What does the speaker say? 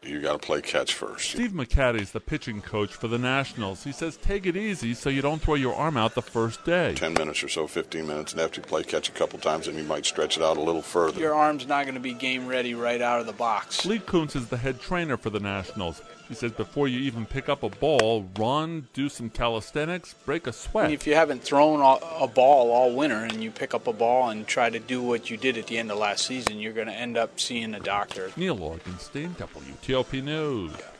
You got to play catch first. Steve McCatty's the pitching coach for the Nationals. He says take it easy so you don't throw your arm out the first day. 10 minutes or so, 15 minutes, and after you play catch a couple times, then you might stretch it out a little further. Your arm's not going to be game ready right out of the box. Lee Kuntz is the head trainer for the Nationals. He says before you even pick up a ball, run, do some calisthenics, break a sweat. If you haven't thrown a ball all winter and you pick up a ball and try to do what you did at the end of last season, you're going to end up seeing a doctor. Neil Augenstein, WTOP News.